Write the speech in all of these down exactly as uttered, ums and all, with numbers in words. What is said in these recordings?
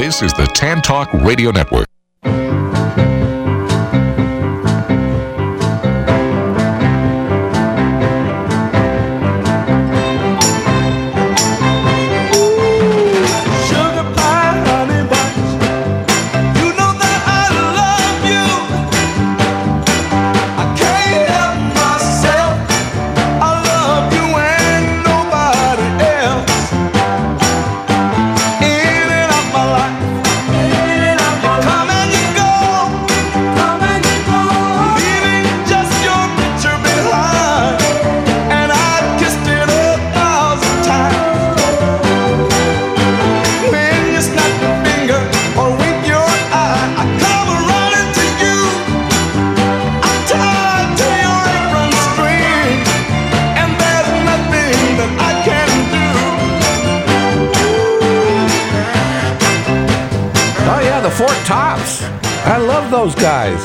This is the Tan Talk Radio Network. Those guys.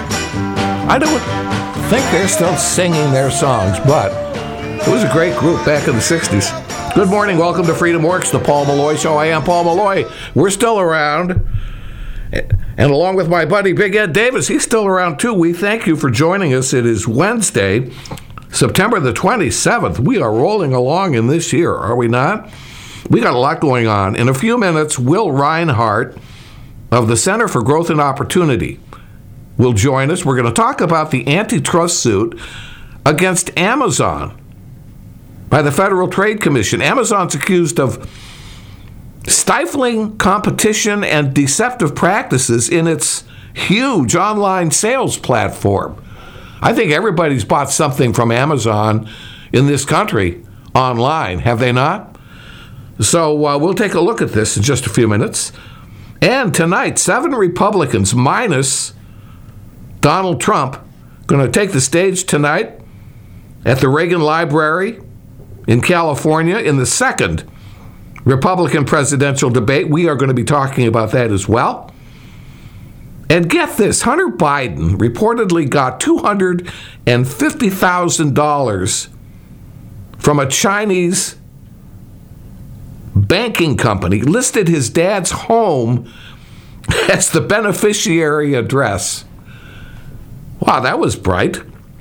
I don't think they're still singing their songs, but it was a great group back in the sixties. Good morning. Welcome to Freedom Works, the Paul Malloy Show. I am Paul Malloy. We're still around. And along with my buddy Big Ed Davis, he's still around too. We thank you for joining us. It is Wednesday, September the twenty-seventh. We are rolling along in this year, are we not? We got a lot going on. In a few minutes, Will Reinhart of the Center for Growth and Opportunity will join us. We're going to talk about the antitrust suit against Amazon by the Federal Trade Commission. Amazon's accused of stifling competition and deceptive practices in its huge online sales platform. I think everybody's bought something from Amazon in this country online, have they not? So uh, we'll take a look at this in just a few minutes. And tonight, seven Republicans minus Donald Trump going to take the stage tonight at the Reagan Library in California in the second Republican presidential debate. We are going to be talking about that as well. And get this, Hunter Biden reportedly got two hundred fifty thousand dollars from a Chinese banking company, listed his dad's home as the beneficiary address. Wow, that was bright.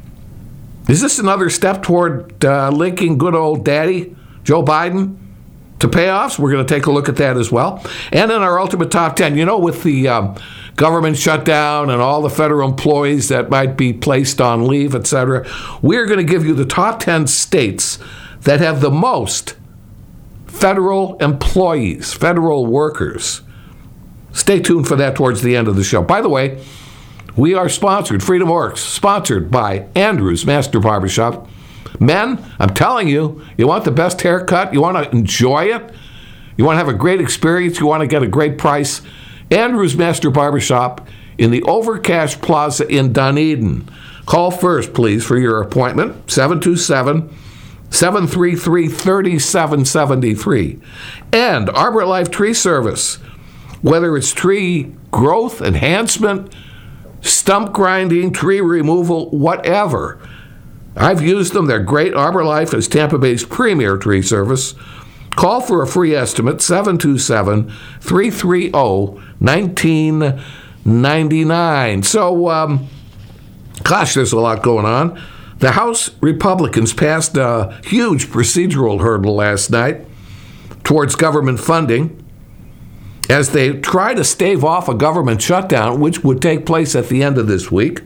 Is this another step toward uh, linking good old daddy, Joe Biden, to payoffs? We're going to take a look at that as well. And in our Ultimate Top ten, you know, with the um, government shutdown and all the federal employees that might be placed on leave, et cetera, we're going to give you the top ten states that have the most federal employees, federal workers. Stay tuned for that towards the end of the show. By the way, we are sponsored, Freedom Works, sponsored by Andrews Master Barbershop. Men, I'm telling you, you want the best haircut, you want to enjoy it, you want to have a great experience, you want to get a great price, Andrews Master Barbershop in the Overcash Plaza in Dunedin. Call first, please, for your appointment, seven two seven, seven three three, three seven seven three. And Arbor Life Tree Service, whether it's tree growth, enhancement, stump grinding, tree removal, whatever. I've used them. They're great. Arbor Life is Tampa Bay's premier tree service. Call for a free estimate, seven two seven, three three zero, one nine nine nine. So, um, gosh, there's a lot going on. The House Republicans passed a huge procedural hurdle last night towards government funding as they try to stave off a government shutdown, which would take place at the end of this week.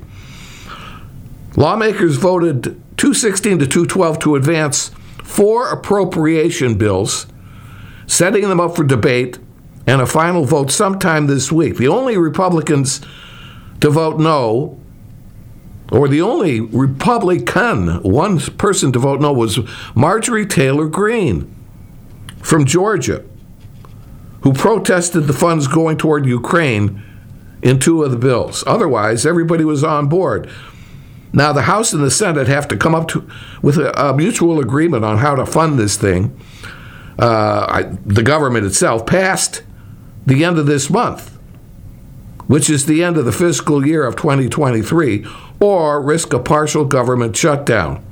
Lawmakers voted two sixteen to two twelve to advance four appropriation bills, setting them up for debate and a final vote sometime this week. The only Republicans to vote no, or the only Republican, one person to vote no, was Marjorie Taylor Greene from Georgia, who protested the funds going toward Ukraine in two of the bills. Otherwise, everybody was on board. Now, the House and the Senate have to come up to, with a, a mutual agreement on how to fund this thing. Uh, I, the government itself passed the end of this month, which is the end of the fiscal year of twenty twenty-three, or risk a partial government shutdown.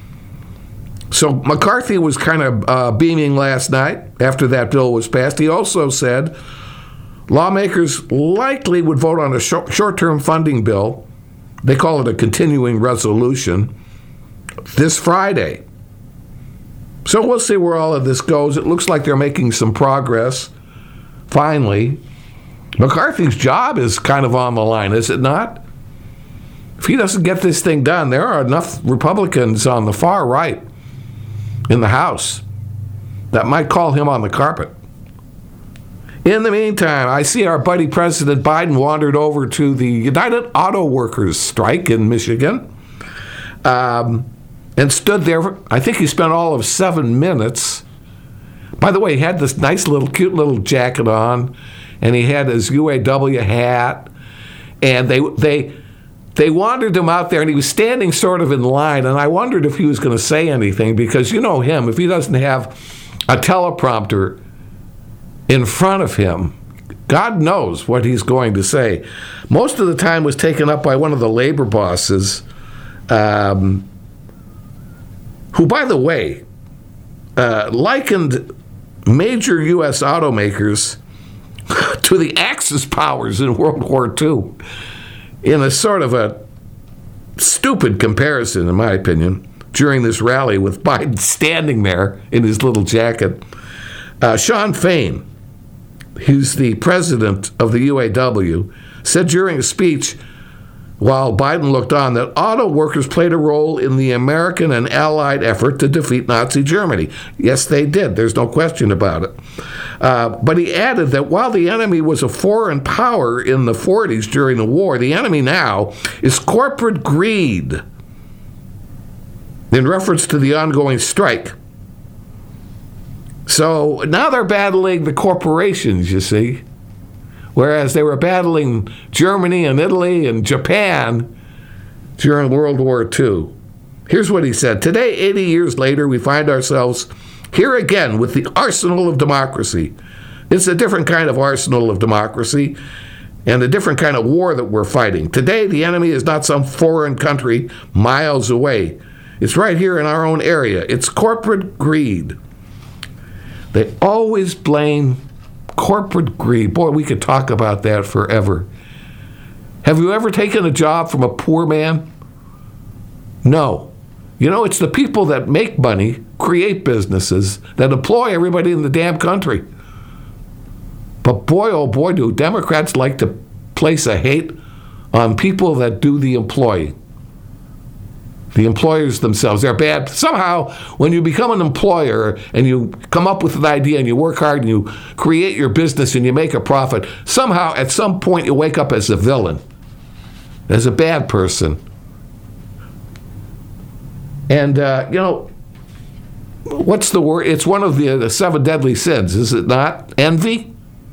So McCarthy was kind of uh, beaming last night after that bill was passed. He also said, lawmakers likely would vote on a short, short-term funding bill. They call it a continuing resolution this Friday. So we'll see where all of this goes. It looks like they're making some progress, finally. McCarthy's job is kind of on the line, is it not? If he doesn't get this thing done, there are enough Republicans on the far right in the House that might call him on the carpet. In the meantime, I see our buddy President Biden wandered over to the United Auto Workers strike in Michigan um, and stood there. I think he spent all of seven minutes. By the way, he had this nice little, cute little jacket on, and he had his U A W hat, and they they they wandered him out there, and he was standing sort of in line, and I wondered if he was going to say anything, because you know him, if he doesn't have a teleprompter in front of him, God knows what he's going to say. Most of the time was taken up by one of the labor bosses, um, who, by the way, uh, likened major U S automakers to the Axis powers in World War Two, in a sort of a stupid comparison, in my opinion, during this rally with Biden standing there in his little jacket. Uh, Sean Fain, who's the president of the U A W, said during a speech while Biden looked on that auto workers played a role in the American and Allied effort to defeat Nazi Germany. Yes, they did. There's no question about it. Uh, but he added that while the enemy was a foreign power in the forties during the war, the enemy now is corporate greed, in reference to the ongoing strike. So now they're battling the corporations, you see, whereas they were battling Germany and Italy and Japan during World War Two. Here's what he said. Today, eighty years later, we find ourselves here again with the arsenal of democracy. It's a different kind of arsenal of democracy and a different kind of war that we're fighting. Today, the enemy is not some foreign country miles away. It's right here in our own area. It's corporate greed. They always blame corporate greed. Boy, we could talk about that forever. Have you ever taken a job from a poor man? No. You know, it's the people that make money, create businesses, that employ everybody in the damn country. But boy, oh boy, do Democrats like to place a hate on people that do the employing. The employers themselves, they're bad. Somehow, when you become an employer and you come up with an idea and you work hard and you create your business and you make a profit, somehow at some point you wake up as a villain, as a bad person. And, uh, you know, what's the word? It's one of the, the seven deadly sins, is it not? Envy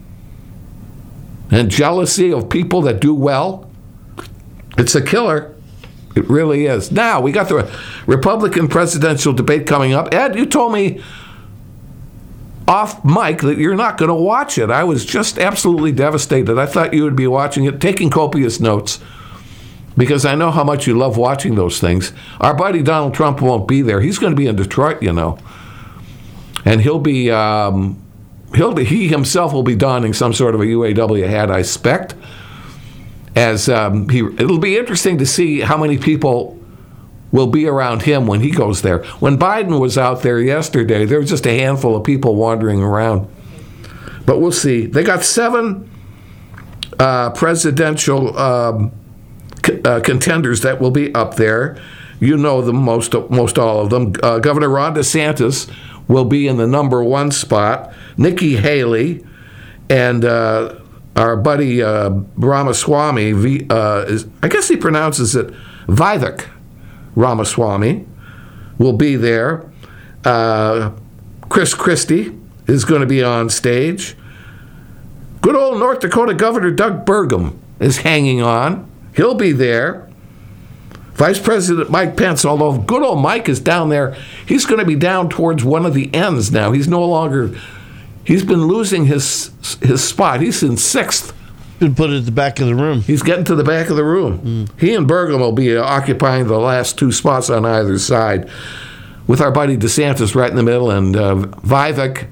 and jealousy of people that do well. It's a killer. It really is. Now, we got the Republican presidential debate coming up. Ed, you told me off mic that you're not going to watch it. I was just absolutely devastated. I thought you would be watching it, taking copious notes, because I know how much you love watching those things. Our buddy Donald Trump won't be there. He's going to be in Detroit, you know. And he'll be, um, he'll he himself will be donning some sort of a U A W hat, I expect. As um, he, it'll be interesting to see how many people will be around him when he goes there. When Biden was out there yesterday, there was just a handful of people wandering around. But we'll see. They got seven uh, presidential um, c- uh, contenders that will be up there. You know them, most most all of them. Uh, Governor Ron DeSantis will be in the number one spot. Nikki Haley and Uh, Our buddy uh, Ramaswamy, v, uh, is, I guess he pronounces it Vivek Ramaswamy, will be there. Uh, Chris Christie is going to be on stage. Good old North Dakota Governor Doug Burgum is hanging on. He'll be there. Vice President Mike Pence, although good old Mike is down there, he's going to be down towards one of the ends now. He's no longer... He's been losing his his spot. He's in sixth. Been put at the back of the room. He's getting to the back of the room. Mm. He and Burgum will be occupying the last two spots on either side, with our buddy DeSantis right in the middle, and uh, Vivek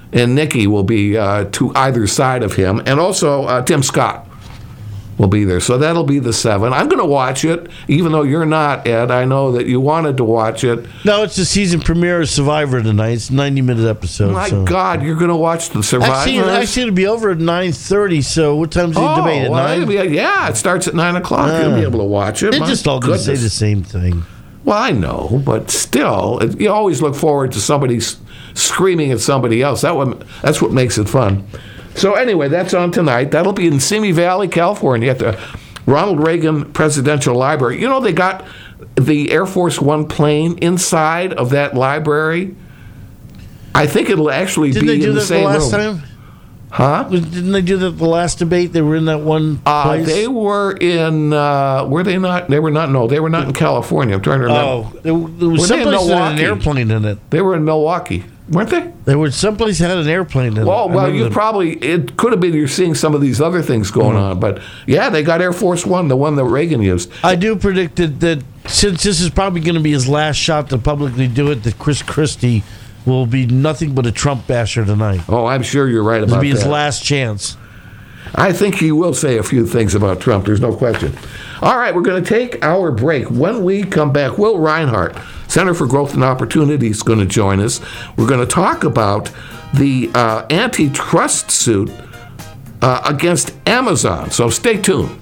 and Nikki will be uh, to either side of him, and also uh, Tim Scott will be there. So that'll be the seven. I'm going to watch it, even though you're not, Ed. I know that you wanted to watch it. No, it's the season premiere of Survivor tonight. It's a ninety-minute episode. My so. God, you're going to watch the Survivor? Actually, actually, it'll be over at nine thirty, so what time's the oh, debate? At well, nine? it'll be- yeah, it starts at nine o'clock. Uh, You'll be able to watch it. They're My just all going to say goodness. the same thing. Well, I know, but still, it, you always look forward to somebody s- screaming at somebody else. That one, that's what makes it fun. So anyway, that's on tonight. That'll be in Simi Valley, California, at the Ronald Reagan Presidential Library. You know, they got the Air Force One plane inside of that library. I think it'll actually Didn't be they do in the that the same last room. time? Huh? Didn't they do that the last debate? They were in that one Uh, place? they were in. Uh, were they not? They were not. No, they were not in California. I'm trying to remember. Oh, there, there was Were they in someplace that had an Milwaukee? airplane in it. They were in Milwaukee, weren't they? There was someplace that had an airplane in it. Well, I well, remember you that. probably it could have been you're seeing some of these other things going on, but yeah, they got Air Force One, the one that Reagan used. I do predict that, that since this is probably going to be his last shot to publicly do it, that Chris Christie will be nothing but a Trump basher tonight. Oh, I'm sure you're right This will about be his that. last chance. I think he will say a few things about Trump. There's no question. All right, we're going to take our break. When we come back, Will Reinhart, Center for Growth and Opportunity, is going to join us. We're going to talk about the uh, antitrust suit uh, against Amazon. So stay tuned.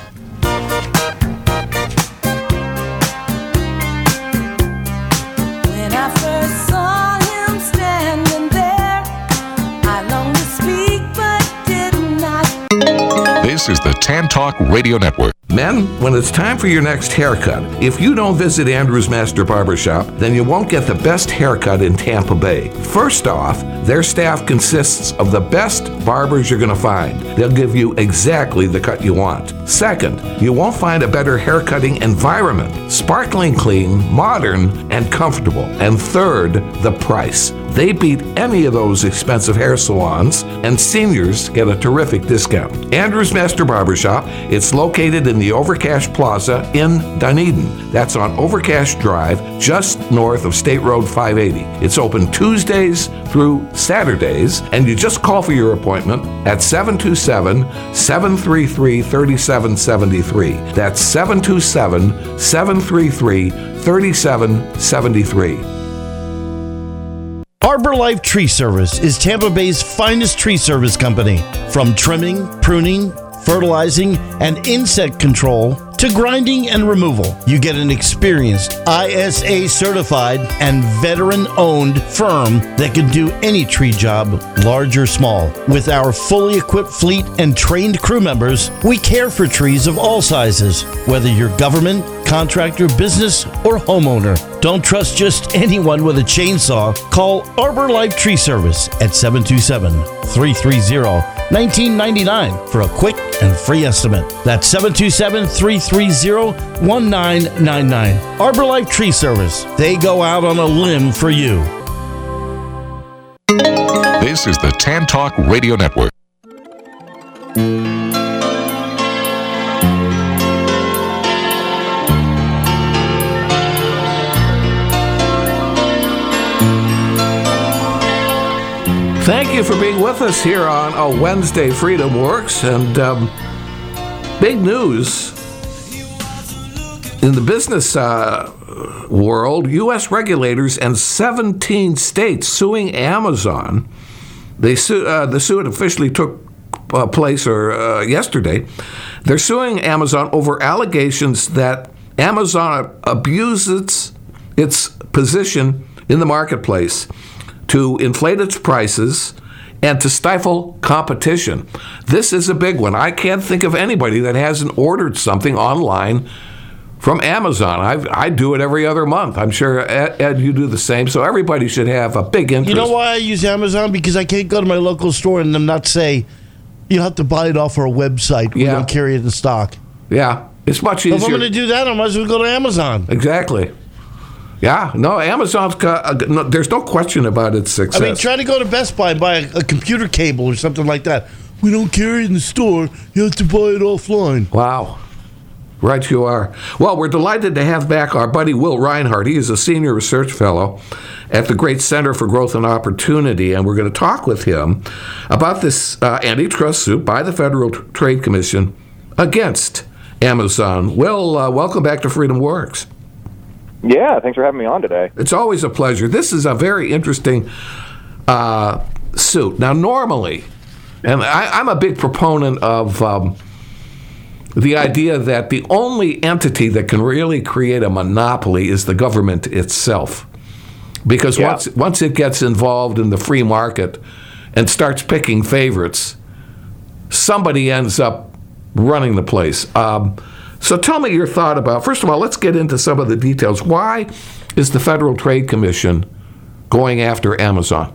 When I first saw him standing there, I longed to speak but did not. This is the Tan Talk Radio Network. Men, when it's time for your next haircut, if you don't visit Andrew's Master Barbershop, then you won't get the best haircut in Tampa Bay. First off, their staff consists of the best barbers you're going to find. They'll give you exactly the cut you want. Second, you won't find a better haircutting environment. Sparkling clean, modern, and comfortable. And third, the price. They beat any of those expensive hair salons, and seniors get a terrific discount. Andrew's Master Barbershop, it's located in the Overcash Plaza in Dunedin. That's on Overcash Drive, just north of State Road five eighty. It's open Tuesdays through Saturdays, and you just call for your appointment at seven two seven, seven three three, three seven seven three. That's seven two seven, seven three three, three seven seven three. Arbor Life Tree Service is Tampa Bay's finest tree service company. From trimming, pruning, fertilizing, and insect control to grinding and removal, you get an experienced I S A certified and veteran owned firm that can do any tree job, large or small. With our fully equipped fleet and trained crew members, we care for trees of all sizes, whether you're government, contractor, business, or homeowner. Don't trust just anyone with a chainsaw. Call Arbor Life Tree Service at seven two seven, three three zero, one nine nine nine for a quick and free estimate. That's seven two seven, three three zero, one nine nine nine. Arbor Life Tree Service. They go out on a limb for you. This is the Tan Talk Radio Network. Thank you for being with us here on a Wednesday Freedom Works. And um, big news in the business uh, world, U S regulators and seventeen states suing Amazon. They su- uh, the suit officially took uh, place or uh, yesterday. They're suing Amazon over allegations that Amazon abuses its position in the marketplace to inflate its prices and to stifle competition. This is a big one. I can't think of anybody that hasn't ordered something online from Amazon. I've, I do it every other month. I'm sure, Ed, Ed, you do the same. So everybody should have a big interest. You know why I use Amazon? Because I can't go to my local store and them not say, you have to buy it off our website. We Yeah. don't carry it in stock. Yeah, it's much So easier. if I'm going to do that, I might as well go to Amazon. Exactly. Yeah, no, Amazon's got, uh, no, there's no question about its success. I mean, try to go to Best Buy and buy a, a computer cable or something like that. We don't carry it in the store. You have to buy it offline. Wow. Right you are. Well, we're delighted to have back our buddy Will Reinhardt. He is a senior research fellow at the Great Center for Growth and Opportunity, and we're going to talk with him about this uh, antitrust suit by the Federal T- Trade Commission against Amazon. Will, uh, welcome back to Freedom Works. Yeah, thanks for having me on today. It's always a pleasure. This is a very interesting uh, suit. Now, normally, and I, I'm a big proponent of um, the idea that the only entity that can really create a monopoly is the government itself. Because yeah. once once it gets involved in the free market and starts picking favorites, somebody ends up running the place. Um, so tell me your thought about, first of all, let's get into some of the details. Why is the Federal Trade Commission going after Amazon?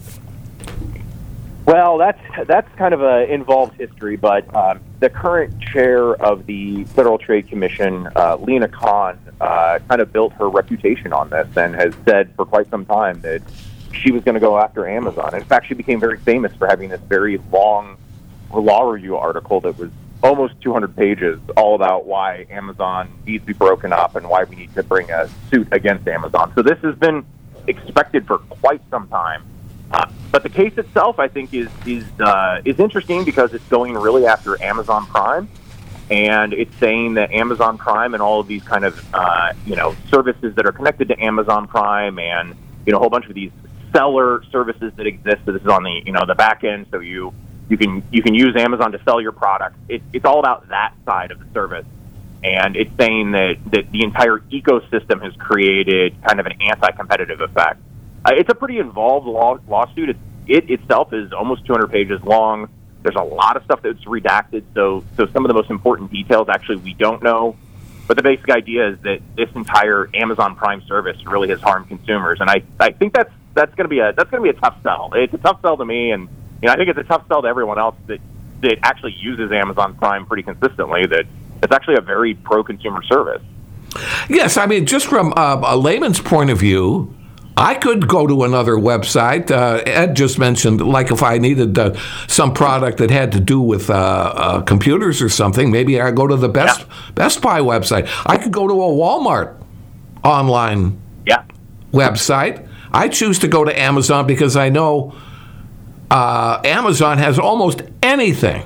Well, that's that's kind of an involved history, but um, the current chair of the Federal Trade Commission, uh, Lina Khan, uh, kind of built her reputation on this and has said for quite some time that she was going to go after Amazon. In fact, she became very famous for having this very long law review article that was almost two hundred pages, all about why Amazon needs to be broken up and why we need to bring a suit against Amazon. So this has been expected for quite some time. Uh, but the case itself, I think, is is uh, is interesting because it's going really after Amazon Prime, and it's saying that Amazon Prime and all of these kind of uh, you know services that are connected to Amazon Prime, and you know a whole bunch of these seller services that exist. So this is on the you know the back end, so you you can you can use Amazon to sell your product. It, it's all about that side of the service, and it's saying that that the entire ecosystem has created kind of an anti-competitive effect. Uh, it's a pretty involved law, lawsuit. It, it itself is almost two hundred pages long. There's a lot of stuff that's redacted, so so some of the most important details actually we don't know. But the basic idea is that this entire Amazon Prime service really has harmed consumers, and I, I think that's that's going to be a that's going to be a tough sell. It's a tough sell to me, and you know I think it's a tough sell to everyone else that that actually uses Amazon Prime pretty consistently. That it's actually a very pro-consumer service. Yes, I mean just from uh, a layman's point of view, I could go to another website. Uh, Ed just mentioned, like if I needed uh, some product that had to do with uh, uh, computers or something, maybe I go to the Best yeah. Best Buy website. I could go to a Walmart online yeah. website. I choose to go to Amazon because I know uh, Amazon has almost anything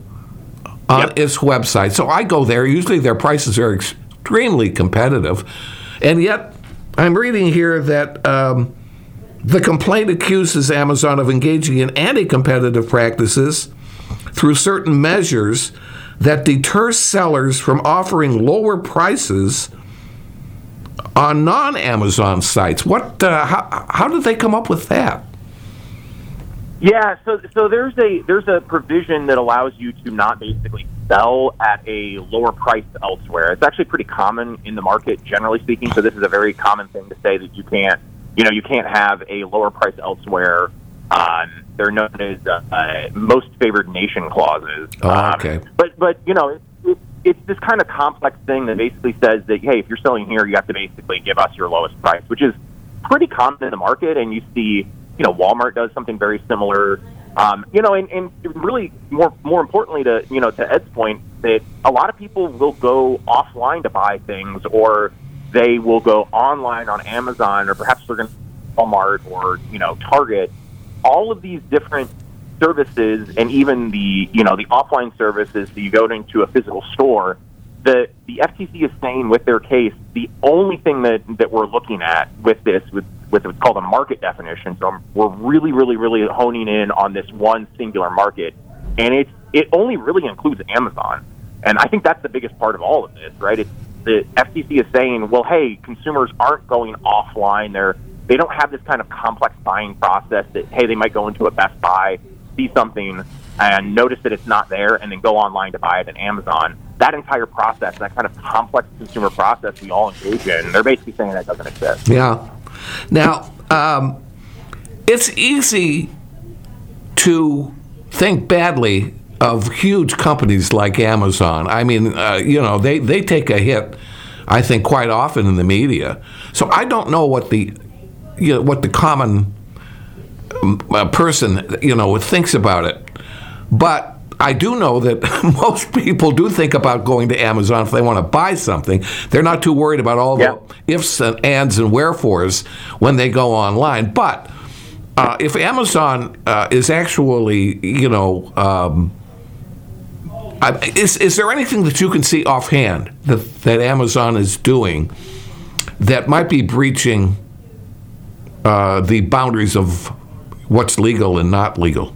on yep. its website. So I go there. Usually their prices are extremely competitive, and yet I'm reading here that um, the complaint accuses Amazon of engaging in anti-competitive practices through certain measures that deter sellers from offering lower prices on non-Amazon sites. What? Uh, how, how did they come up with that? Yeah, so so there's a there's a provision that allows you to not basically sell at a lower price elsewhere. It's actually pretty common in the market, generally speaking. So this is a very common thing to say that you can't, you know, you can't have a lower price elsewhere. Um, they're known as uh, uh, most favored nation clauses. Oh, okay. Um, but but you know, it, it, it's this kind of complex thing that basically says that hey, if you're selling here, you have to basically give us your lowest price, which is pretty common in the market, and you see. You know, Walmart does something very similar. Um, you know, and, and really more more importantly, to you know, to Ed's point, that a lot of people will go offline to buy things, or they will go online on Amazon, or perhaps they're going to Walmart or you know Target. All of these different services, and even the you know the offline services that you go into a physical store. The the F T C is saying with their case, the only thing that, that we're looking at with this, with, with what's called a market definition, so we're really, really, really honing in on this one singular market, and it it only really includes Amazon. And I think that's the biggest part of all of this, right? It's, the F T C is saying, well, hey, consumers aren't going offline. They're, they don't have this kind of complex buying process that, hey, they might go into a Best Buy, see something, and notice that it's not there, and then go online to buy it at Amazon. That entire process, that kind of complex consumer process we all engage in, they're basically saying that doesn't exist. Yeah. Now, um, it's easy to think badly of huge companies like Amazon. I mean, uh, you know, they, they take a hit, I think, quite often in the media. So I don't know what the, you know, what the common uh, person, you know, thinks about it. But I do know that most people do think about going to Amazon if they want to buy something. They're not too worried about all Yeah. the ifs and ands and wherefores when they go online. But uh, if Amazon uh, is actually, you know, um, I- is is there anything that you can see offhand that that Amazon is doing that might be breaching uh, the boundaries of what's legal and not legal?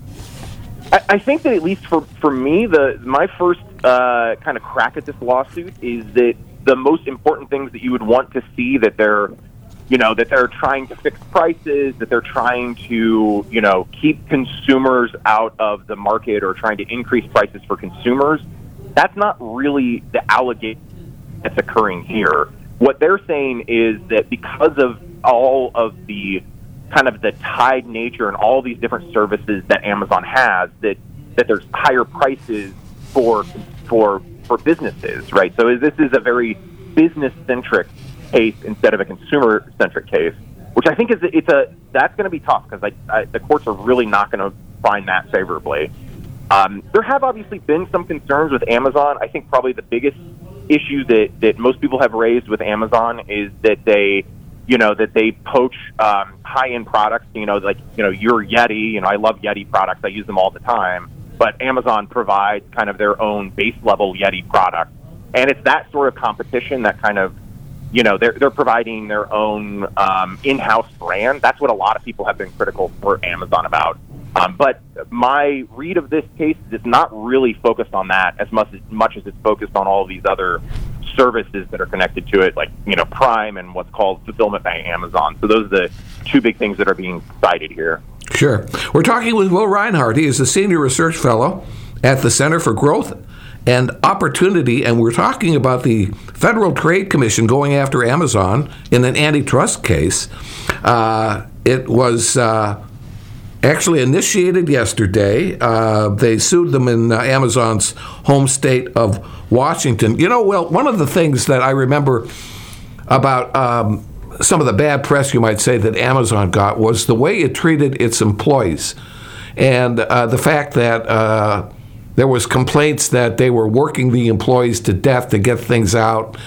I, I think that at least for, for me, the my first uh, kind of crack at this lawsuit is that the most important things that you would want to see that they're, you know, that they're trying to fix prices, that they're trying to, you know, keep consumers out of the market or trying to increase prices for consumers. That's not really the allegation that's occurring here. What they're saying is that because of all of the kind of the tied nature and all these different services that Amazon has, that that there's higher prices for for for businesses, right? So this is a very business-centric case instead of a consumer-centric case, which I think is it's a that's going to be tough because I, I, the courts are really not going to find that favorably. Um, there have obviously been some concerns with Amazon. I think probably the biggest issue that, that most people have raised with Amazon is that they, you know, that they poach um, high-end products. You know, like you know your Yeti. You know, I love Yeti products. I use them all the time. But Amazon provides kind of their own base-level Yeti product, and it's that sort of competition that kind of, you know, they're they're providing their own um, in-house brand. That's what a lot of people have been critical for Amazon about. Um, but my read of this case is it's not really focused on that as much as much as it's focused on all of these other services that are connected to it, like you know Prime and what's called Fulfillment by Amazon. So those are the two big things that are being cited here. Sure. We're talking with Will Reinhardt. He is a senior research fellow at the Center for Growth and Opportunity, and we're talking about the Federal Trade Commission going after Amazon in an antitrust case. Uh, it was uh, actually initiated yesterday. Uh, they sued them in uh, Amazon's home state of Washington. You know, well, one of the things that I remember about um, some of the bad press, you might say, that Amazon got was the way it treated its employees, and uh, the fact that uh, there was complaints that they were working the employees to death to get things out,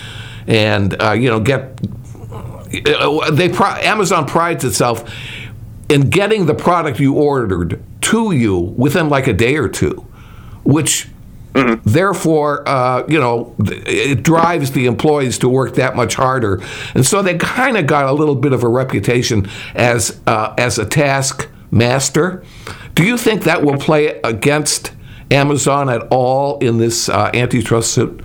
and uh, you know, get they Amazon prides itself in getting the product you ordered to you within like a day or two, which mm-hmm. therefore, uh, you know, it drives the employees to work that much harder. And so they kind of got a little bit of a reputation as uh, as a task master. Do you think that will play against Amazon at all in this uh, antitrust suit?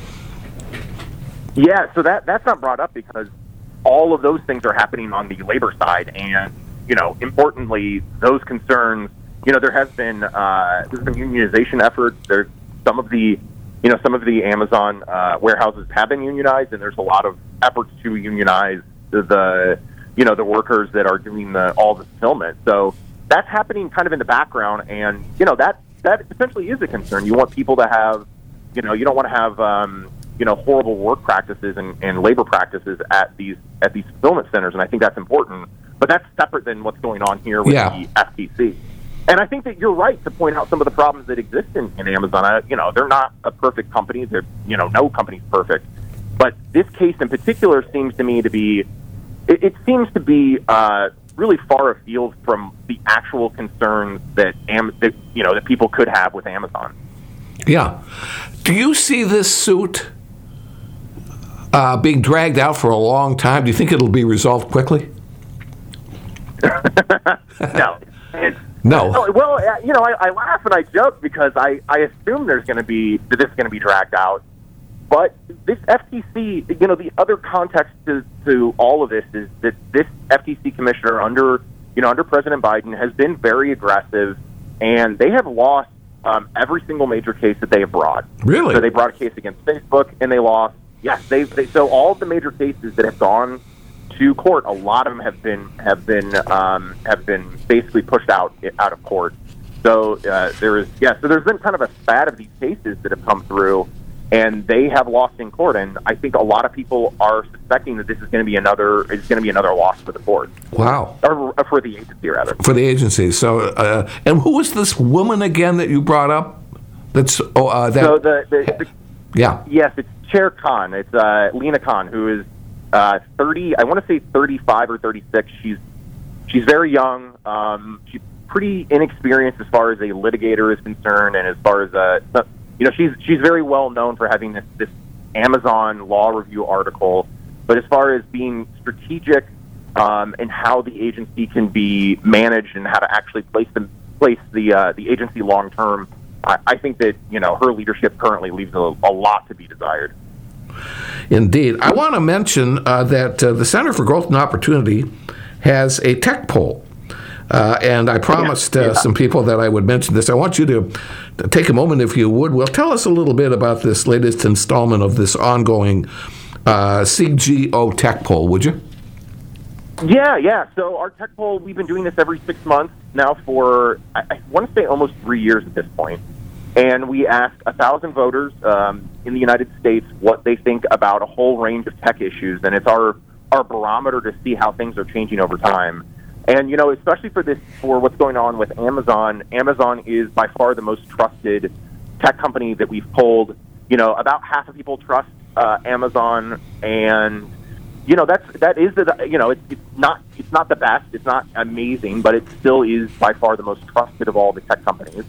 Yeah, so that that's not brought up because all of those things are happening on the labor side, and you know, importantly, those concerns. You know, there has been uh, there's been unionization efforts. There's some of the, you know, some of the Amazon uh, warehouses have been unionized, and there's a lot of efforts to unionize the, the you know, the workers that are doing the all the fulfillment. So that's happening kind of in the background, and you know that that potentially is a concern. You want people to have, you know, you don't want to have, um, you know, horrible work practices and, and labor practices at these at these fulfillment centers, and I think that's important. But that's separate than what's going on here with yeah. the F T C. And I think that you're right to point out some of the problems that exist in, in Amazon. I, you know, they're not a perfect company. They're, you know, no company's perfect. But this case in particular seems to me to be, it, it seems to be uh, really far afield from the actual concerns that, Am- that, you know, that people could have with Amazon. Yeah. Do you see this suit uh, being dragged out for a long time? Do you think it'll be resolved quickly? No. It's, No. No, well, uh, you know, I, I laugh and I joke because I, I assume there's going to be that this is going to be dragged out. But this F T C, you know, the other context to, to all of this is that this F T C commissioner under, you know, under President Biden has been very aggressive, and they have lost um, every single major case that they have brought. Really? So they brought a case against Facebook, and they lost. Yes, they, they so all of the major cases that have gone to court, a lot of them have been have been um, have been basically pushed out out of court. So uh, there is yeah. So there's been kind of a spat of these cases that have come through, and they have lost in court. And I think a lot of people are suspecting that this is going to be another is going to be another loss for the court. Wow. Or, or for the agency rather. For the agency. So uh, and who was this woman again that you brought up? That's oh, uh, that. So the, the, the yeah. Yes, it's Chair Khan. It's uh, Lina Khan, who is uh, thirty. I want to say thirty-five or thirty-six. She's she's very young. Um, she's pretty inexperienced as far as a litigator is concerned, and as far as uh, you know, she's she's very well known for having this this Amazon law review article. But as far as being strategic um, and how the agency can be managed and how to actually place the place the uh, the agency long term, I, I think that you know her leadership currently leaves a, a lot to be desired. Indeed, I want to mention uh, that uh, the Center for Growth and Opportunity has a tech poll. Uh, and I promised uh, yeah. some people that I would mention this. I want you to, to take a moment, if you would. Well, tell us a little bit about this latest installment of this ongoing uh, C G O tech poll, would you? Yeah, yeah. So our tech poll, we've been doing this every six months now for, I, I want to say almost three years at this point. And we ask a thousand voters um, in the United States what they think about a whole range of tech issues. And it's our, our barometer to see how things are changing over time. And, you know, especially for this, for what's going on with Amazon, Amazon is by far the most trusted tech company that we've polled. You know, about half of people trust uh, Amazon, and, you know, that's, that is, the, you know, it's, it's not, it's not the best, it's not amazing, but it still is by far the most trusted of all the tech companies.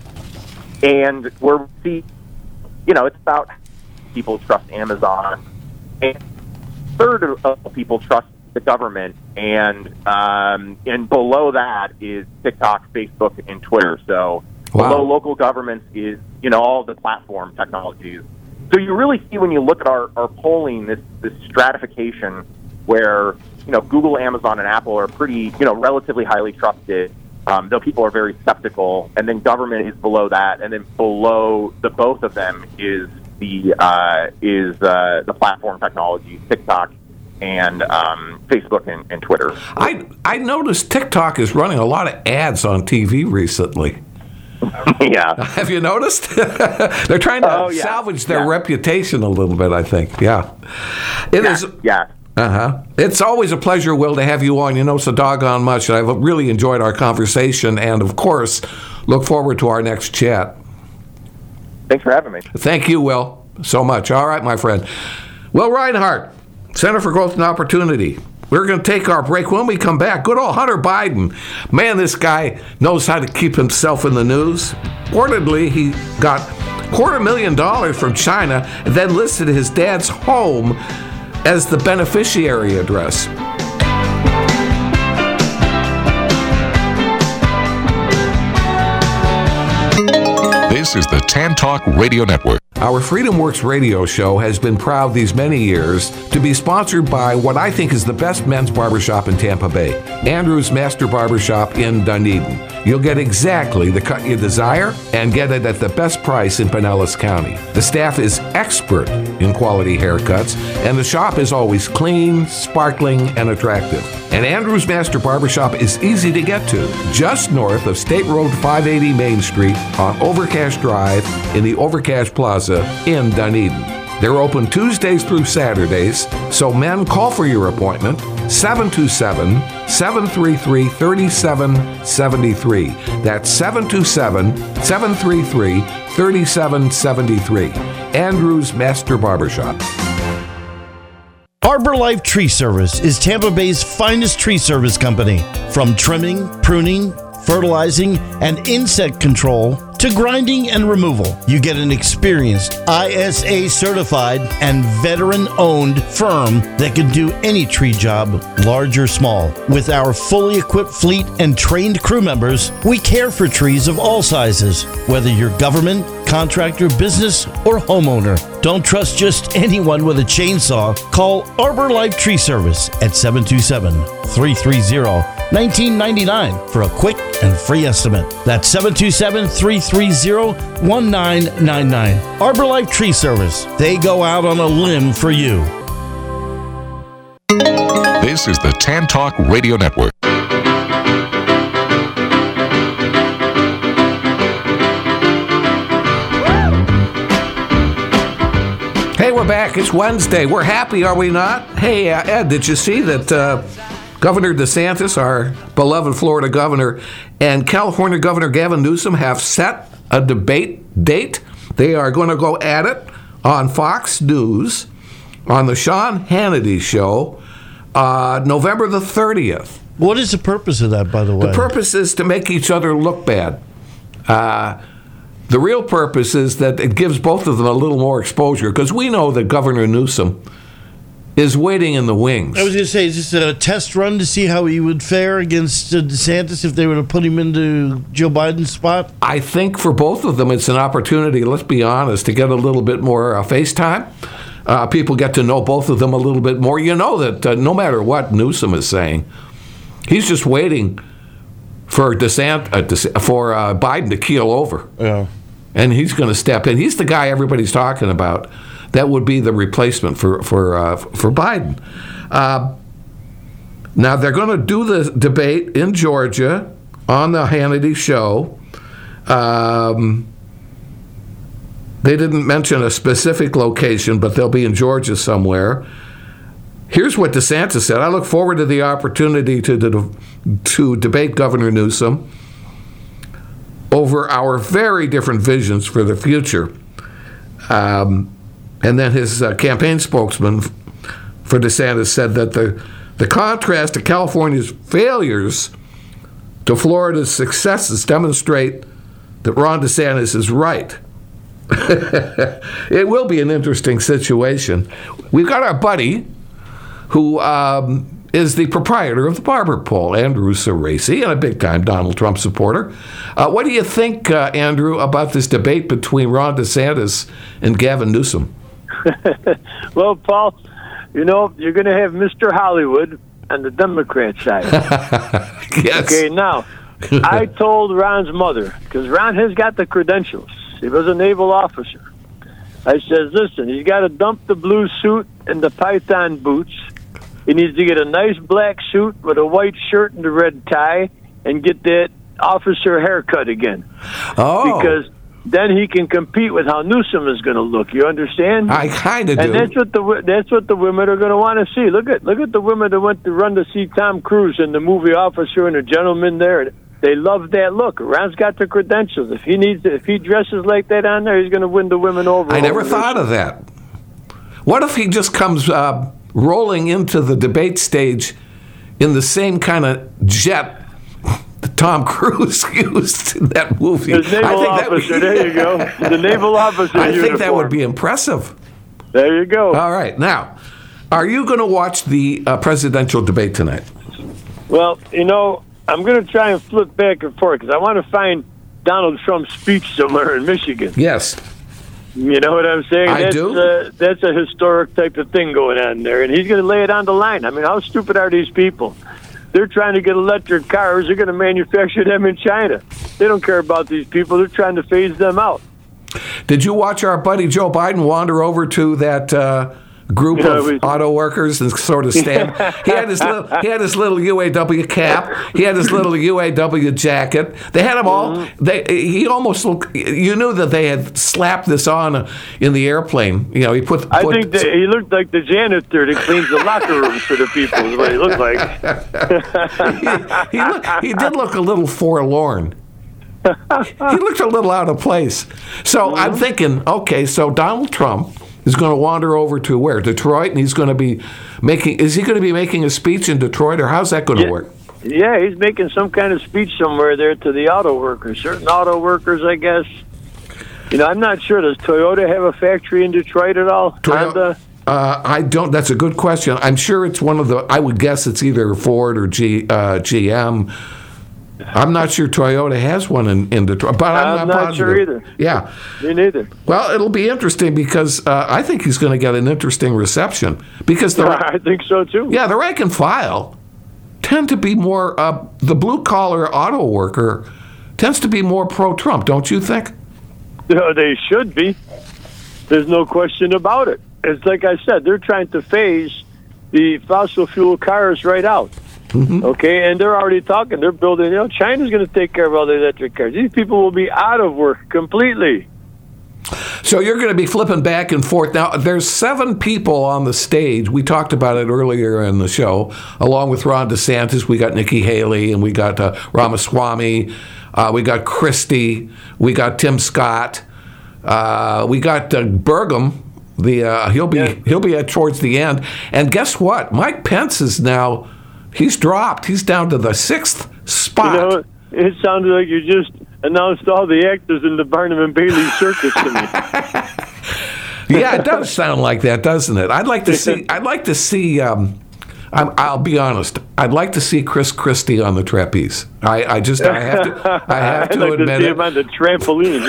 And we're, see, you know, it's about people trust Amazon, and a third of people trust the government, and um, and below that is TikTok, Facebook, and Twitter. So wow. Below local governments is, you know, all the platform technologies. So you really see when you look at our, our polling this this stratification where, you know, Google, Amazon, and Apple are pretty, you know, relatively highly trusted, um, though people are very skeptical. And then government is below that, and then below the both of them is the uh, is uh, the platform technology, TikTok and um, Facebook and, and Twitter. I I noticed TikTok is running a lot of ads on T V recently. Yeah. Have you noticed? They're trying to oh, yeah. salvage their yeah. reputation a little bit, I think. Yeah. It yeah. is. Yeah. Uh-huh. It's always a pleasure, Will, to have you on. You know so doggone much. I've really enjoyed our conversation, and, of course, look forward to our next chat. Thanks for having me. Thank you, Will, so much. All right, my friend. Will Reinhart, Center for Growth and Opportunity. We're going to take our break. When we come back, good old Hunter Biden. Man, this guy knows how to keep himself in the news. Reportedly, he got a quarter million dollars from China and then listed his dad's home as the beneficiary address. This is the Tan Talk Radio Network. Our Freedom Works radio show has been proud these many years to be sponsored by what I think is the best men's barbershop in Tampa Bay, Andrew's Master Barbershop in Dunedin. You'll get exactly the cut you desire and get it at the best price in Pinellas County. The staff is expert in quality haircuts, and the shop is always clean, sparkling, and attractive. And Andrew's Master Barbershop is easy to get to, just north of State Road five eighty Main Street on Overcash Drive in the Overcash Plaza in Dunedin. They're open Tuesdays through Saturdays, so men, call for your appointment, seven two seven, seven three three, three seven seven three. That's seven two seven, seven three three, three seven seven three. Andrew's Master Barbershop. Arbor Life Tree Service is Tampa Bay's finest tree service company. From trimming, pruning, fertilizing, and insect control to grinding and removal, you get an experienced I S A certified and veteran owned firm that can do any tree job, large or small. With our fully equipped fleet and trained crew members, we care for trees of all sizes, whether you're government, contractor, business, or homeowner. Don't trust just anyone with a chainsaw. Call Arbor Life Tree Service at seven two seven, three three zero, one nine nine nine for a quick and free estimate. That's seven two seven, three three zero, one nine nine nine. Arbor Life Tree Service. They go out on a limb for you. This is the Tan Talk Radio Network. Hey, we're back. It's Wednesday. We're happy, are we not? Hey, uh, Ed, did you see that uh, Governor DeSantis, our beloved Florida governor, and California Governor Gavin Newsom have set a debate date They are going to go at it on Fox News on the Sean Hannity Show, uh, November the thirtieth. What is the purpose of that, by the way? The purpose is to make each other look bad. Uh, the real purpose is that it gives both of them a little more exposure, because we know that Governor Newsom is waiting in the wings. I was going to say, is this a test run to see how he would fare against uh, DeSantis if they were to put him into Joe Biden's spot? I think for both of them, it's an opportunity, let's be honest, to get a little bit more uh, face time. Uh, people get to know both of them a little bit more. You know that uh, no matter what Newsom is saying, he's just waiting for DeSant, uh, DeSant, for uh, Biden to keel over. Yeah. And he's going to step in. He's the guy everybody's talking about. That would be the replacement for for uh, for Biden. Uh, now they're going to do the debate in Georgia on the Hannity Show. Um, they didn't mention a specific location, but they'll be in Georgia somewhere. Here's what DeSantis said: "I look forward to the opportunity to to, to debate Governor Newsom over our very different visions for the future." Um, And then his uh, campaign spokesman for DeSantis said that the, the contrast to California's failures to Florida's successes demonstrate that Ron DeSantis is right. It will be an interesting situation. We've got our buddy who um, is the proprietor of the Barber Pole, Andrew Cerasi, and a big-time Donald Trump supporter. Uh, what do you think, uh, Andrew, about this debate between Ron DeSantis and Gavin Newsom? Well, Paul, you know, you're going to have Mister Hollywood on the Democrat side. Yes. Okay, now, I told Ron's mother, because Ron has got the credentials. He was a naval officer. I said, listen, he's got to dump the blue suit and the python boots. He needs to get a nice black suit with a white shirt and a red tie and get that officer haircut again. Oh. Because then he can compete with how Newsom is going to look. You understand? I kind of do. And that's what the that's what the women are going to want to see. Look at look at the women that went to run to see Tom Cruise in the movie Officer and a Gentleman there. They love that look. Ron's got the credentials. If he needs, if he dresses like that on there, he's going to win the women over. I never over thought of that. What if he just comes uh, rolling into the debate stage in the same kind of jet that Tom Cruise used in that movie? His naval officer. There you go. The naval officer. I think uniform. that would be impressive. There you go. All right. Now, are you going to watch the uh, presidential debate tonight? Well, you know, I'm going to try and flip back and forth because I want to find Donald Trump's speech somewhere in Michigan. Yes. You know what I'm saying? I that's, do. Uh, that's a historic type of thing going on there, and he's going to lay it on the line. I mean, how stupid are these people? They're trying to get electric cars. They're going to manufacture them in China. They don't care about these people. They're trying to phase them out. Did you watch our buddy Joe Biden wander over to that uh, group Yeah, of we- auto workers and sort of stand? He had his little, he had his little U A W cap. He had his little U A W jacket. They had them all. Mm-hmm. They he almost looked. You knew that they had slapped this on in the airplane. You know, he put. I put think that he looked like the janitor that cleans the locker rooms for the people is what he looked like. he, he, look, he did look a little forlorn. He looked a little out of place. So I'm thinking, okay, so Donald Trump is going to wander over to where? Detroit, and he's going to be making. Is he going to be making a speech in Detroit, or how's that going to Yeah. work? Yeah, he's making some kind of speech somewhere there to the auto workers, certain auto workers, I guess. You know, I'm not sure. Does Toyota have a factory in Detroit at all? Toyo- Honda? Uh, I don't. That's a good question. I'm sure it's one of the. I would guess it's either Ford or G, uh, G M. I'm not sure Toyota has one in, in Detroit, but I'm, I'm not, not positive. sure either. Yeah. Me neither. Well, it'll be interesting because uh, I think he's going to get an interesting reception because the I think so, too. yeah the rank and file tend to be more uh, the blue collar auto worker tends to be more pro Trump, don't you think? No, they should be. There's no question about it. It's like I said, they're trying to phase the fossil fuel cars right out. Mm-hmm. Okay, and they're already talking. They're building, you know, China's going to take care of all the electric cars. These people will be out of work completely. So you're going to be flipping back and forth. Now, there's seven people on the stage. We talked about it earlier in the show, along with Ron DeSantis. We got Nikki Haley, and we got uh, Ramaswamy. Uh, we got Christie. We got Tim Scott. Uh, we got uh, Burgum. The uh, he'll be Yeah. he'll be at towards the end. And guess what? Mike Pence is now he's dropped. He's down to the sixth spot. You know, it sounded like you just announced all the actors in the Barnum and Bailey circus to me. Yeah, it does sound like that, doesn't it? I'd like to see. I'd like to see. Um, I'm, I'll be honest. I'd like to see Chris Christie on the trapeze. I, I just. I have to. I have I'd to like admit to see it. him on the trampoline.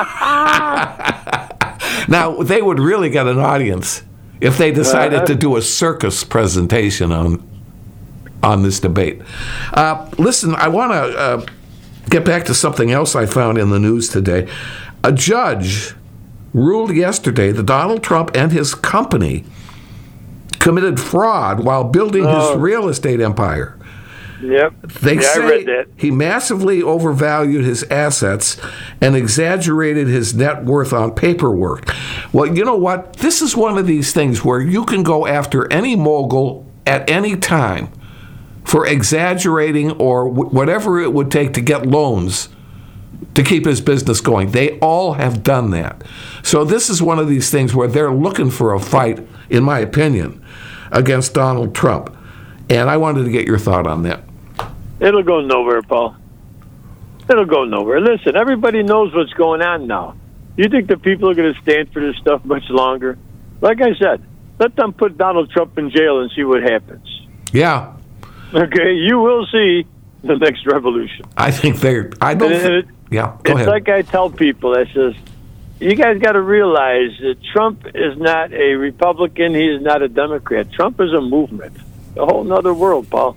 Now they would really get an audience if they decided to do a circus presentation on on this debate. Uh, listen, I want to uh, get back to something else I found in the news today. A judge ruled yesterday that Donald Trump and his company committed fraud while building Oh. his real estate empire. Yep. They yeah, say I read that. he massively overvalued his assets and exaggerated his net worth on paperwork. Well, you know what? This is one of these things where you can go after any mogul at any time for exaggerating or w- whatever it would take to get loans to keep his business going. They all have done that. So this is one of these things where they're looking for a fight, in my opinion, against Donald Trump. And I wanted to get your thought on that. It'll go nowhere, Paul. It'll go nowhere. Listen, everybody knows what's going on now. You think the people are going to stand for this stuff much longer? Like I said, let them put Donald Trump in jail and see what happens. Yeah, Okay, you will see the next revolution. I think they're. I don't. And thi- it- yeah, go it's ahead. like I tell people, I says, you guys got to realize that Trump is not a Republican. He is not a Democrat. Trump is a movement. A whole nother world, Paul.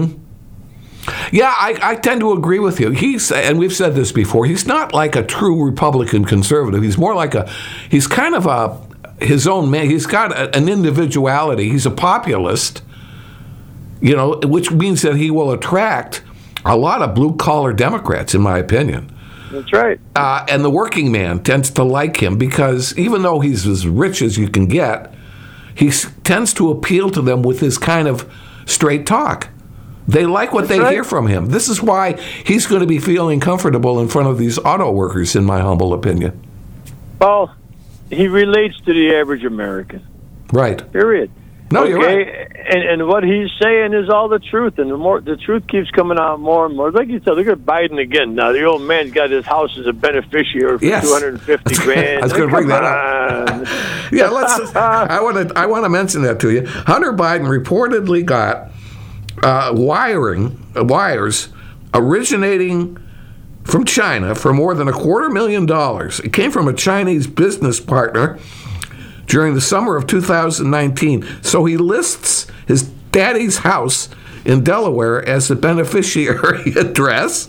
Yeah, I, I tend to agree with you. He's, and we've said this before, he's not like a true Republican conservative. He's more like a, he's kind of a, his own man. He's got a, an individuality. He's a populist, you know, which means that he will attract a lot of blue-collar Democrats, in my opinion. That's right. Uh, and the working man tends to like him because even though he's as rich as you can get, he s- tends to appeal to them with his kind of straight talk. They like what they right. hear from him. This is why he's going to be feeling comfortable in front of these auto workers, in my humble opinion. Paul, he relates to the average American. Right. Period. No, you're okay? right. And, and what he's saying is all the truth, and the more the truth keeps coming out more and more. Like you said, look at Biden again. Now the old man's got his house as a beneficiary for Yes. two hundred and fifty grand. I was gonna bring Come that on. Yeah, let's. I want to. I want to mention that to you. Hunter Biden reportedly got uh, wiring uh, wires originating from China for more than a quarter million dollars. It came from a Chinese business partner during the summer of two thousand nineteen. So he lists his daddy's house in Delaware as the beneficiary address.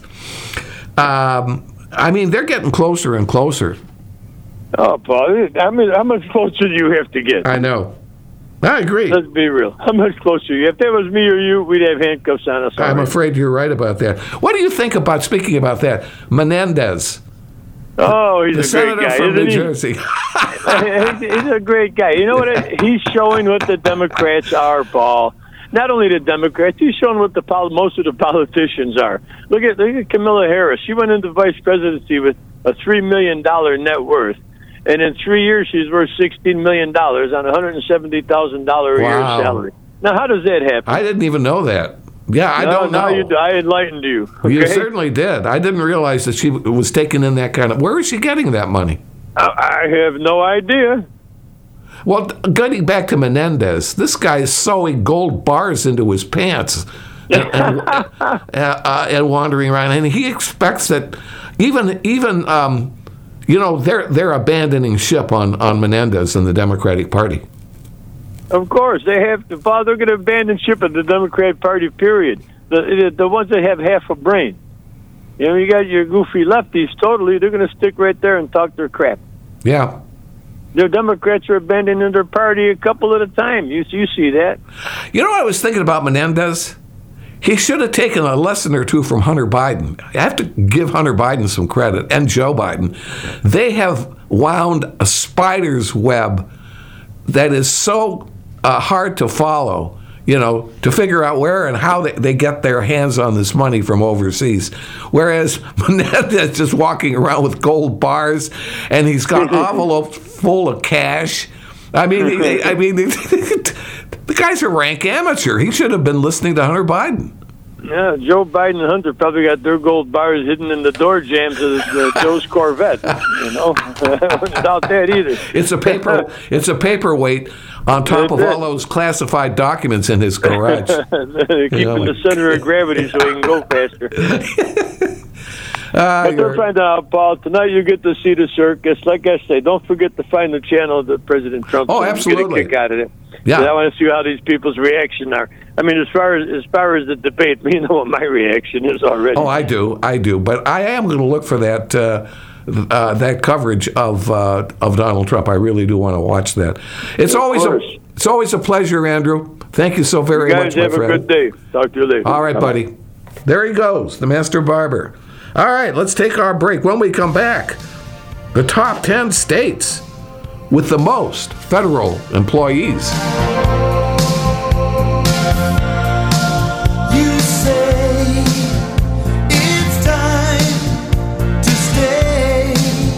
Um, I mean, they're getting closer and closer. Oh, Paul, I mean, how much closer do you have to get? I know. I agree. Let's be real. How much closer? If that was me or you, we'd have handcuffs on us. I'm already. afraid you're right about that. What do you think about, speaking about that, Menendez, Oh, he's the a senator great guy, from New isn't he? Jersey? He's a great guy. You know what? He's showing what the Democrats are, Paul. Not only the Democrats, he's showing what the pol- most of the politicians are. Look at look at Kamala Harris. She went into vice presidency with a three million dollar net worth, and in three years she's worth sixteen million dollars on a hundred and seventy thousand dollar a year Wow. salary. Now, how does that happen? I didn't even know that. Yeah, I no, don't know. Now you, I enlightened you. You okay? certainly did. I didn't realize that she was taking in that kind of. Where is she getting that money? I, I have no idea. Well, getting back to Menendez, this guy is sewing gold bars into his pants and, and, uh, uh, and wandering around, and he expects that even even um, you know they're they're abandoning ship on, on Menendez and the Democratic Party. Of course, they have to. Paul, they're going to abandon ship at the Democrat Party. Period. The, the the ones that have half a brain. You know, you got your goofy lefties. Totally, they're going to stick right there and talk their crap. Yeah. The Democrats are abandoning their party a couple at a time. You you see that? You know what I was thinking about Menendez? He should have taken a lesson or two from Hunter Biden. I have to give Hunter Biden some credit, and Joe Biden. They have wound a spider's web that is so uh, hard to follow. you know, to figure out where and how they, they get their hands on this money from overseas. Whereas Menendez just walking around with gold bars, and he's got envelopes full of cash. I mean, I mean, the guy's a rank amateur. He should have been listening to Hunter Biden. Yeah, Joe Biden and Hunter probably got their gold bars hidden in the door jambs of the, the Joe's Corvette. You know, without that either. It's a paper. It's a paperweight on top of all those classified documents in his garage. They're keeping You know, the center of gravity so he can go faster. Uh, But don't find out, Paul. Tonight you get to see the circus. Like I say, don't forget to find the channel that President Trump. Oh, Get absolutely. a kick out of it. Yeah. I want to see how these people's reaction are. I mean, as far as as far as the debate, you know what my reaction is already. Oh, I do, I do. But I am going to look for that uh, uh, that coverage of uh, of Donald Trump. I really do want to watch that. It's Of always a, course. it's always a pleasure, Andrew. Thank you so very You much, guys my have a friend. good day. Talk to you later. All right, Bye-bye. buddy. There he goes, the master barber. All right, let's take our break. When we come back, the top ten states with the most federal employees. You say it's time to stay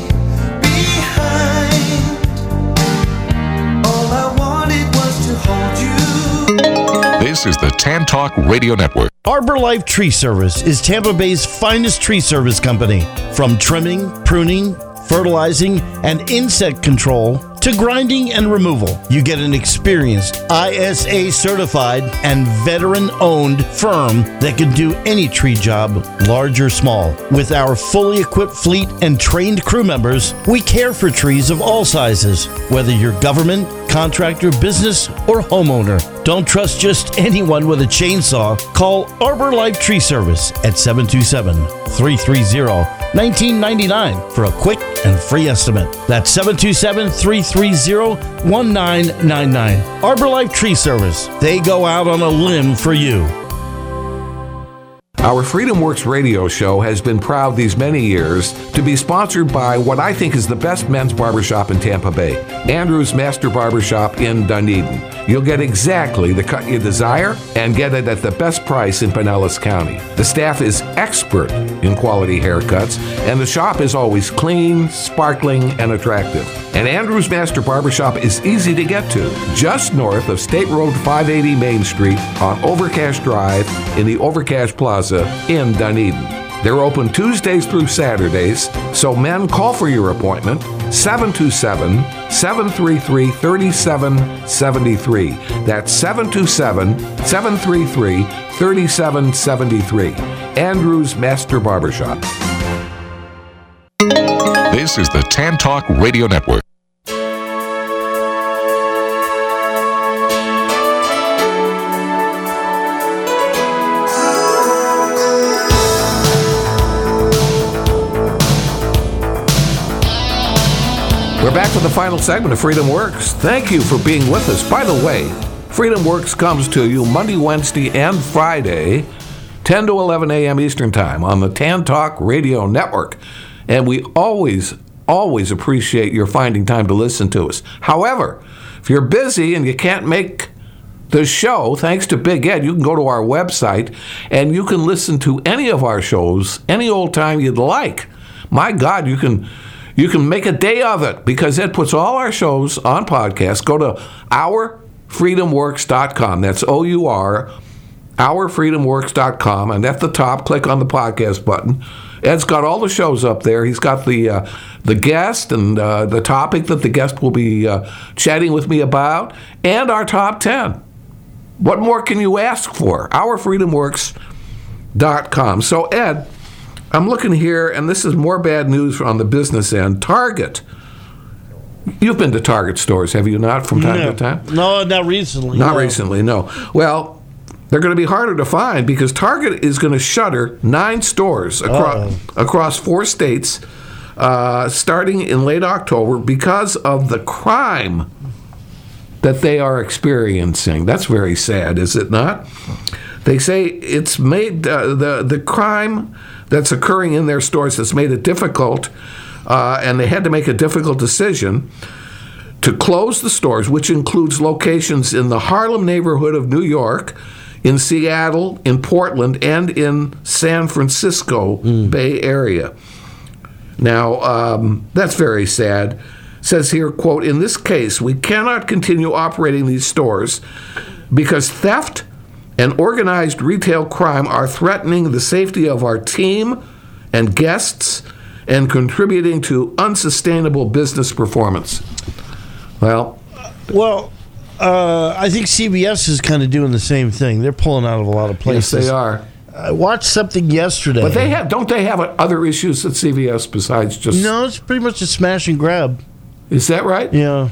behind. All I wanted was to hold you. This is the Tan Talk Radio Network. Arbor Life Tree Service is Tampa Bay's finest tree service company. From trimming, pruning, fertilizing, and insect control to grinding and removal, you get an experienced I S A certified and veteran owned firm that can do any tree job, large or small. With our fully equipped fleet and trained crew members, we care for trees of all sizes, whether you're government, contractor, business, or homeowner. Don't trust just anyone with a chainsaw. Call Arbor Life Tree Service at seven two seven, three three zero, one nine nine nine for a quick and free estimate. That's seven two seven, three three zero, one nine nine nine. Arbor Life Tree Service. They go out on a limb for you. Our Freedom Works radio show has been proud these many years to be sponsored by what I think is the best men's barbershop in Tampa Bay, Andrew's Master Barbershop in Dunedin. You'll get exactly the cut you desire and get it at the best price in Pinellas County. The staff is expert in quality haircuts, and the shop is always clean, sparkling, and attractive. And Andrew's Master Barbershop is easy to get to, just north of State Road five eighty Main Street on Overcash Drive in the Overcash Plaza in Dunedin. They're open Tuesdays through Saturdays, so men, call for your appointment, seven two seven, seven three three, three seven seven three. That's seven two seven, seven three three, three seven seven three. Andrew's Master Barbershop. This is the Tan Talk Radio Network. We're back to the final segment of Freedom Works. Thank you for being with us. By the way, Freedom Works comes to you Monday, Wednesday, and Friday, ten to eleven a.m. Eastern Time on the Tan Talk Radio Network. And we always, always appreciate your finding time to listen to us. However, if you're busy and you can't make the show, thanks to Big Ed, you can go to our website and you can listen to any of our shows any old time you'd like. My God, you can you can make a day of it because Ed puts all our shows on podcasts. Go to our freedom works dot com. That's O U R, our freedom works dot com. And at the top, click on the podcast button. Ed's got all the shows up there. He's got the uh, the guest and uh, the topic that the guest will be uh, chatting with me about, and our top ten. What more can you ask for? our freedom works dot com. So, Ed, I'm looking here, and this is more bad news on the business end. Target. You've been to Target stores, have you not, from time no, to time? No, not recently. Not no. recently, no. Well, they're going to be harder to find because Target is going to shutter nine stores across, across four states uh, starting in late October because of the crime that they are experiencing. That's very sad, is it not? They say it's made, uh, the, the crime that's occurring in their stores has made it difficult, uh, and they had to make a difficult decision to to close the stores, which includes locations in the Harlem neighborhood of New York, in Seattle, in Portland, and in San Francisco Bay Area. Now, um, that's very sad. Says here, quote, in this case, we cannot continue operating these stores because theft and organized retail crime are threatening the safety of our team and guests and contributing to unsustainable business performance. Well, Well, uh, I think C B S is kind of doing the same thing. They're pulling out of a lot of yes, places. they are. I watched something yesterday. But they have, don't they have other issues at C V S besides just... No, it's pretty much a smash and grab. Is that right? Yeah.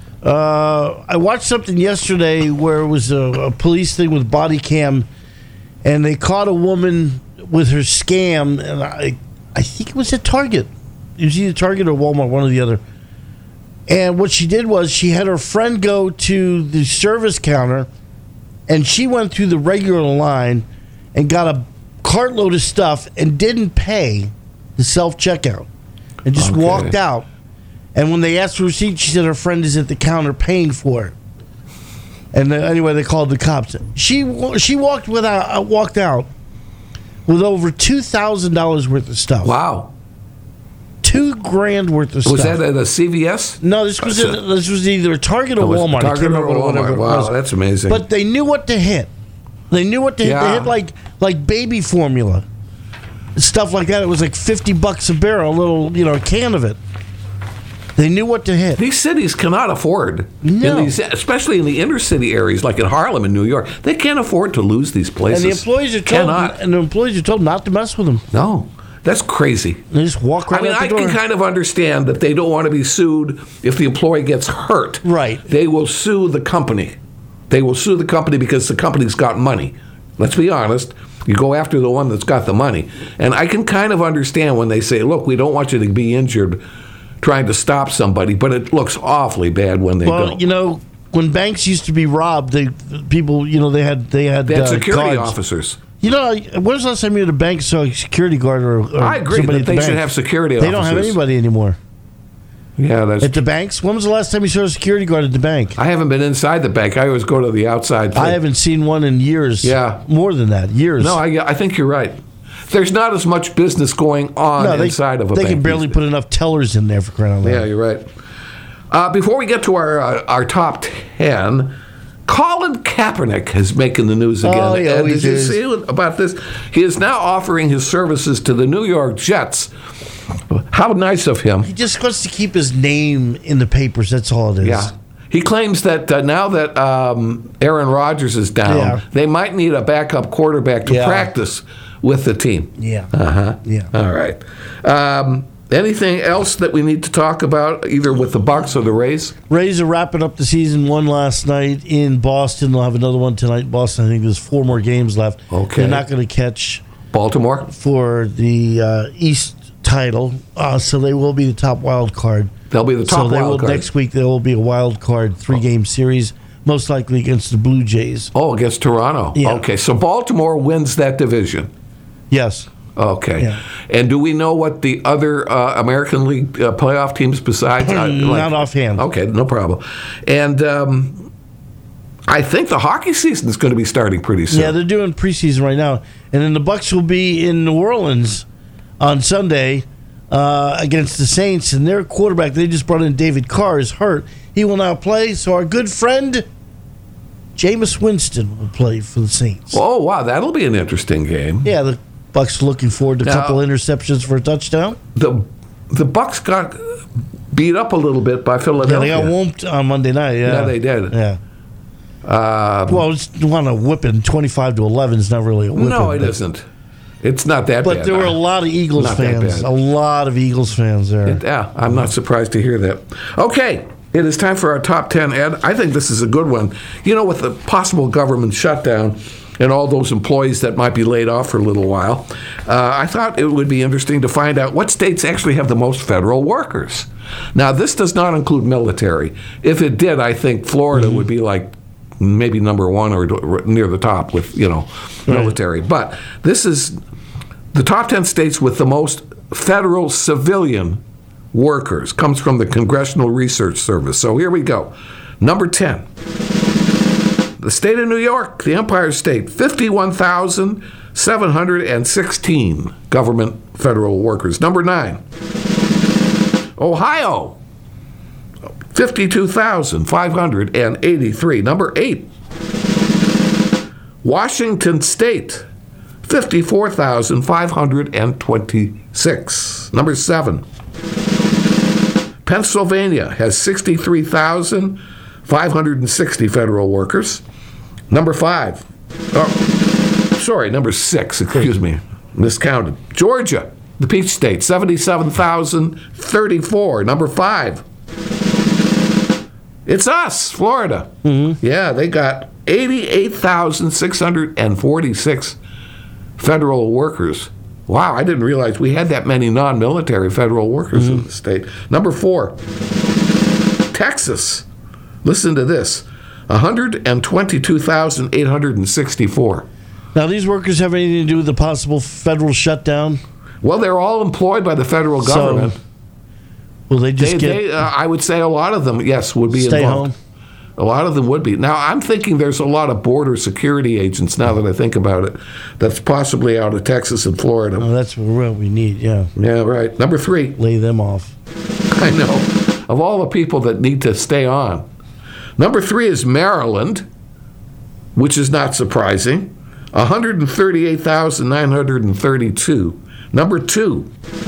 Uh, I watched something yesterday where it was a, a police thing with body cam, and they caught a woman with her scam, and I, I think it was at Target. It was either Target or Walmart, one or the other. And what she did was she had her friend go to the service counter, and she went through the regular line and got a cartload of stuff and didn't pay the self-checkout and just Okay. walked out. And when they asked for a receipt, she said her friend is at the counter paying for it. And then, anyway, they called the cops. She wa- she walked without uh, walked out with over two thousand dollars worth of stuff. Wow. Two grand worth of Was stuff. that at a C V S? No, this was Uh, in, this was either Target or It was Walmart. I Target can't remember or what- whatever Walmart. it Wow, was. that's amazing. But they knew what to hit. They knew what to hit. They Yeah. hit like like baby formula, stuff like that. It was like fifty bucks a barrel, a little you know can of it. They knew what to hit. These cities cannot afford, No. in these, especially in the inner city areas like in Harlem and New York, they can't afford to lose these places. And the employees are told, Cannot. and the employees are told not to mess with them. No, that's crazy. They just walk right I mean, out the I door. can kind of understand that they don't want to be sued if the employee gets hurt. Right. They will sue the company. They will sue the company because the company's got money. Let's be honest. You go after the one that's got the money. And I can kind of understand when they say, look, we don't want you to be injured trying to stop somebody, but it looks awfully bad when they well, don't. you know, when banks used to be robbed, they people, you know, they had they had, They had uh, security guards. officers. You know, when was the last time you were at a bank saw a security guard or, or I agree somebody that at the they should bank? have security They don't have officers. anybody anymore Yeah, that's. at the banks. When was the last time you saw a security guard at the bank? I haven't been inside the bank. I always go to the outside thing. I haven't seen one in years. Yeah. more than that, years. No, I, I think you're right. There's not as much business going on No, they, inside of a they bank. can barely these put enough tellers in there for crying out loud. Yeah, you're right. Uh, before we get to our uh, our top ten, Colin Kaepernick is making the news again. Oh, he And always did you is. see about this? He is now offering his services to the New York Jets. How nice of him. He just wants to keep his name in the papers. That's all it is. Yeah. He claims that uh, now that um, Aaron Rodgers is down, Yeah. they might need a backup quarterback to Yeah. practice with the team. Yeah. Uh-huh. Yeah. All right. Um, anything else that we need to talk about, either with the Bucs or the Rays? Rays are wrapping up the season. One last night in Boston. They'll have another one tonight in Boston. I think there's four more games left. Okay. They're not going to catch Baltimore? for the uh, East title, uh, so they will be the top wild card. They'll be the top so they wild will, card. next week there will be a wild card three game series, most likely against the Blue Jays. Oh, against Toronto. Yeah. Okay, so Baltimore wins that division. Yes. Okay. Yeah. And do we know what the other uh, American League uh, playoff teams besides? uh, Not offhand. Okay, no problem. And um, I think the hockey season is going to be starting pretty soon. Yeah, they're doing preseason right now, and then the Bucks will be in New Orleans on Sunday uh, against the Saints, and their quarterback they just brought in, David Carr, is hurt. He will now play. So our good friend Jameis Winston will play for the Saints. Oh, wow, that'll be an interesting game. Yeah, the Bucks looking forward to a Now- couple interceptions for a touchdown. The the Bucks got beat up a little bit by Yeah, Philadelphia. they got whooped on Monday night. Yeah, Yeah, they did. Yeah. Um, Well, it's want a whipping twenty-five to eleven is not really a whipping. no, it but, isn't. It's not that But bad. there were a lot of Eagles Not that fans. bad. A lot of Eagles fans there. Yeah, I'm not surprised to hear that. Okay, it is time for our top ten, Ed. I think this is a good one. You know, with the possible government shutdown and all those employees that might be laid off for a little while, uh, I thought it would be interesting to find out what states actually have the most federal workers. Now, this does not include military. If it did, I think Florida would be like maybe number one or near the top with, you know, military. But this is the top ten states with the most federal civilian workers. Comes from the Congressional Research Service. So here we go. Number ten. The state of New York, the Empire State, fifty-one thousand seven hundred sixteen government federal workers. Number nine. Ohio, fifty-two thousand five hundred eighty-three. Number eight. Washington State, fifty-four thousand five hundred twenty-six. Number seven. Pennsylvania has sixty-three thousand five hundred sixty federal workers. Number five. Oh, sorry, number six, excuse me. Miscounted. Georgia, the Peach State, seventy-seven thousand thirty-four. Number five. It's us, Florida. Mm-hmm. Yeah, they got eighty-eight thousand six hundred forty-six federal workers. Wow, I didn't realize we had that many non-military federal workers mm-hmm. in the state. Number four, Texas. Listen to this, one hundred twenty-two thousand eight hundred sixty-four. Now, these workers have anything to do with the possible federal shutdown? Well, they're all employed by the federal government. So, will they just they, get... They, uh, I would say a lot of them, yes, would be stay involved. home? A lot of them would be. Now, I'm thinking there's a lot of border security agents, now that I think about it, that's possibly out of Texas and Florida. Oh, that's what we need, yeah. Yeah, right. Number three. Lay them off. I know. Of all the people that need to stay on. Number three is Maryland, which is not surprising. one hundred thirty-eight thousand nine hundred thirty-two. Number two,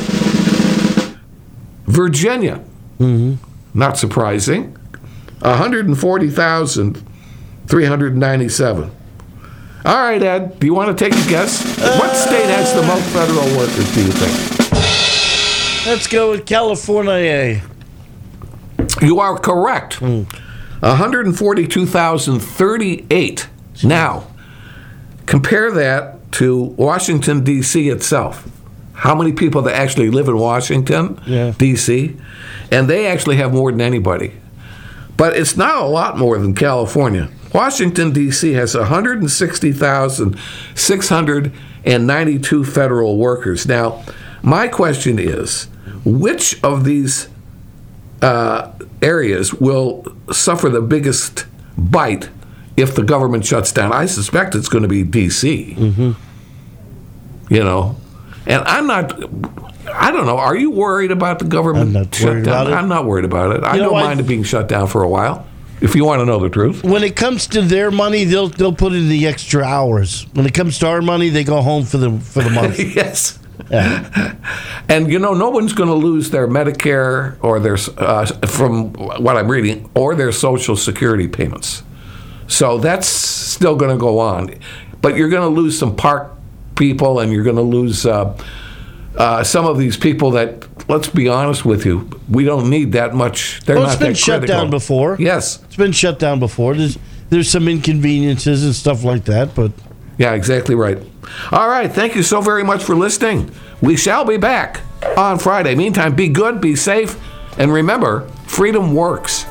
Virginia. Mm-hmm. Not surprising. one hundred forty thousand three hundred ninety-seven. All right, Ed, do you want to take a guess? Uh, what state has the most federal workers, do you think? Let's go with California. You are correct. Mm. one hundred forty-two thousand thirty-eight. Now, compare that to Washington, D C itself. How many people that actually live in Washington, yeah. D C, and they actually have more than anybody. But it's not a lot more than California. Washington, D C has one hundred sixty thousand six hundred ninety-two federal workers. Now, my question is, which of these uh, areas will suffer the biggest bite if the government shuts down? I suspect it's going to be D C. Mm-hmm. You know, and I'm not, I don't know, are you worried about the government I'm not shut worried down? about it. I'm not worried about it. I You know don't what? mind it being shut down for a while, if you want to know the truth. When it comes to their money, they'll they'll put in the extra hours. When it comes to our money, they go home for the for the month. Yes. Yeah. And, you know, no one's going to lose their Medicare or their, uh, from what I'm reading, or their Social Security payments. So that's still going to go on. But you're going to lose some park people, and you're going to lose uh, uh, some of these people that, let's be honest with you, we don't need that much. They're Well, not it's been that shut critical. down before. Yes. It's been shut down before. There's there's some inconveniences and stuff like that, but Yeah, exactly right. All right. Thank you so very much for listening. We shall be back on Friday. Meantime, be good, be safe, and remember, freedom works.